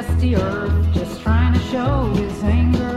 dusty earth, just trying to show his anger.